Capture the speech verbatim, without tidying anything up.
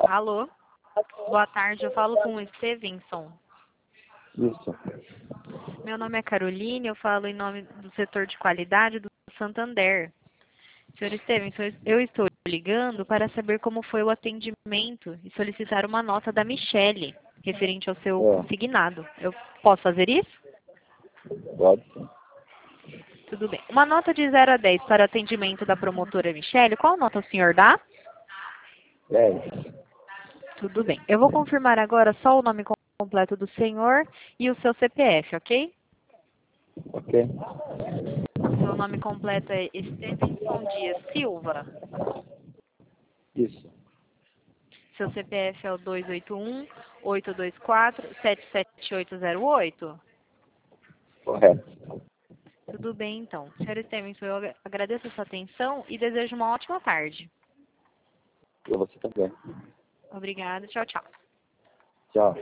Alô? Boa tarde, eu falo com o Stevenson. Isso. Meu nome é Caroline, eu falo em nome do setor de qualidade do Santander. Senhor Stevenson, eu estou ligando para saber como foi o atendimento e solicitar uma nota da Michele, referente ao seu É. consignado. Eu posso fazer isso? Pode sim. Tudo bem. Uma nota de zero a dez para atendimento da promotora Michele, qual nota o senhor dá? dez. Tudo bem. Eu vou confirmar agora só o nome completo do senhor e o seu C P F, ok? Ok. Seu nome completo é Stevenson Dias Silva. Isso. Seu C P F é o dois oito um, oito dois quatro, sete sete oito zero oito. Correto. Tudo bem, então. Senhor Stevenson, eu agradeço a sua atenção e desejo uma ótima tarde. Para você também. Obrigada. Tchau, tchau. Tchau.